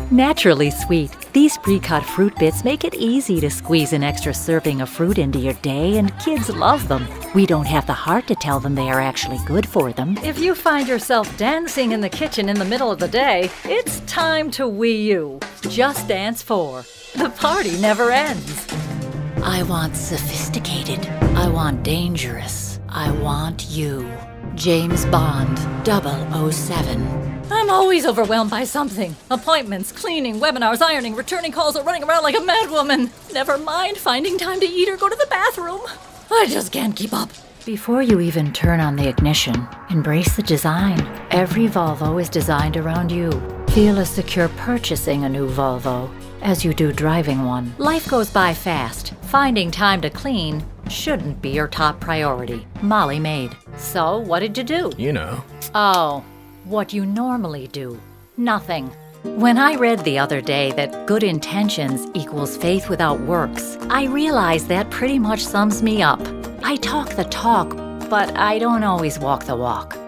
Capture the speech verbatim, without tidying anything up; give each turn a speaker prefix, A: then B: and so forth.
A: Naturally sweet, these pre-cut fruit bits make it easy to squeeze an extra serving of fruit into your day, and kids love them. We don't have the heart to tell them they are actually good for them.
B: If you find yourself dancing in the kitchen in the middle of the day, it's time to Wii U. Just Dance four. The party never ends.
A: I want sophisticated. I want dangerous. I want you. James Bond, double oh seven.
B: I'm always overwhelmed by something. Appointments, cleaning, webinars, ironing, returning calls, or running around like a madwoman. Never mind finding time to eat or go to the bathroom. I just can't keep up.
A: Before you even turn on the ignition, embrace the design. Every Volvo is designed around you. Feel as secure purchasing a new Volvo as you do driving one. Life goes by fast. Finding time to clean shouldn't be your top priority. Molly Maid. So, what did you do?
C: You know.
A: Oh, what you normally do. Nothing. When I read the other day that good intentions equals faith without works, I realized that pretty much sums me up. I talk the talk, but I don't always walk the walk.